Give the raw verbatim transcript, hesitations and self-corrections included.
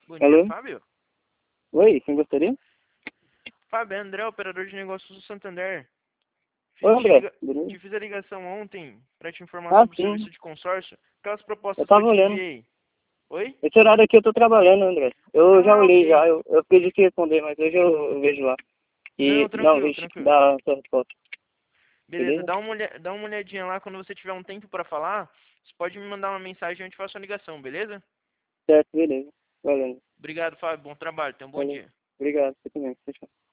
Bom dia, Alô? Fábio. Oi, quem gostaria? Fábio, é André, operador de negócios do Santander. Oi, Fiz, te, André, liga... beleza? te fiz a ligação ontem para te informar Ah, sobre o sim, serviço de consórcio, aquelas eu propostas que eu tava te olhando. enviei. Oi? Esse horário aqui eu tô trabalhando, André. Eu já Ah, olhei ok. já, eu, eu pedi que responder, mas hoje eu, eu vejo lá. Não, E, não, tranquilo, deixa tranquilo. dar a sua resposta, Beleza, beleza? dá uma, olha... dá uma olhadinha lá quando você tiver um tempo para falar. Você pode me mandar uma mensagem e eu te faço a ligação, beleza? Certo, beleza. Valeu, Obrigado, Fábio. Bom trabalho. Tenha um bom valeu. dia. Obrigado, você também. Tchau, tchau.